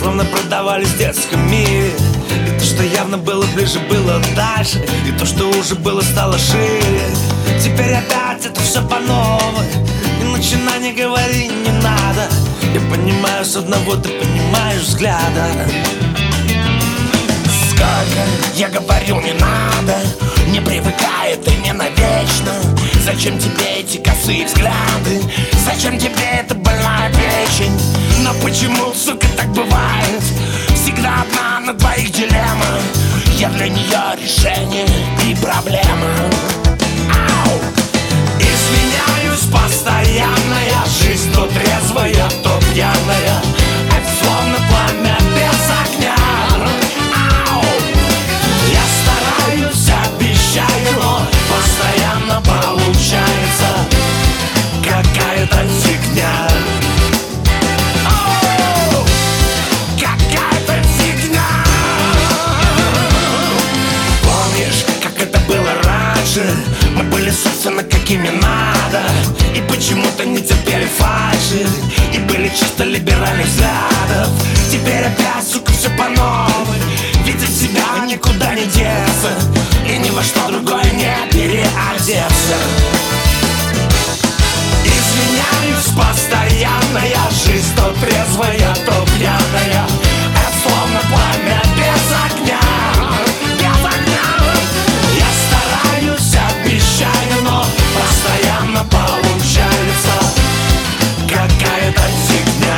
словно продавались в детском мире. И то, что явно было ближе, было дальше. И то, что уже было, стало шире. Теперь опять это все по новой. И начинай, не говори, не надо. Я понимаю с одного, ты понимаешь взгляда. Сколько я говорю, не надо. Не привыкай, ты не навечно. Зачем тебе эти косые взгляды? Зачем тебе эта больная печень? Но почему, сука, так бывает? Всегда одна на двоих дилемма. Я для нее решение и проблема. Ау! Изменяюсь постоянно, я жизнь то трезвая, то пьяная. Это словно пламя без огня. Ау! Я стараюсь, обещаю, но постоянно получается какая-то фигня. Оу! Какая-то фигня. Помнишь, как это было раньше? Мы были, собственно, какими надо. И почему-то не терпели фальши. И были чисто либеральных взглядов. Теперь опять, сука, все по новой. Ведь от себя никуда не деться. И ни во что другое не переодеться. Изменяюсь постоянно, я жизнь то трезвая, то пьяная. Это словно пламя без огня. Без огня. Я стараюсь, обещаю, но постоянно получается какая-то фигня.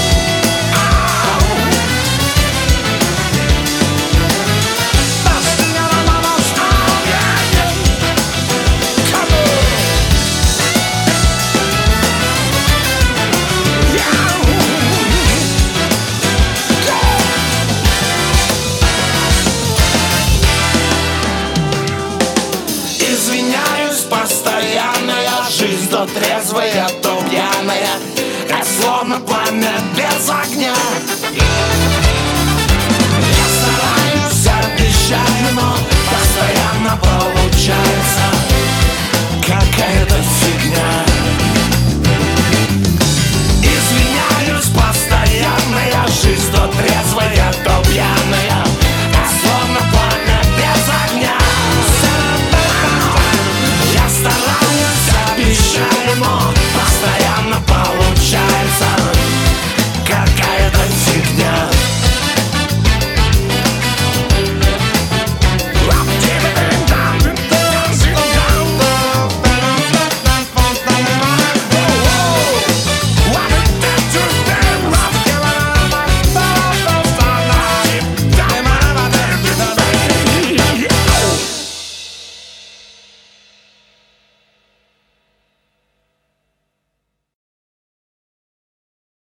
Извиняюсь постоянно, я жизнь то трезвая, то пьяная. Это словно пламя без огня.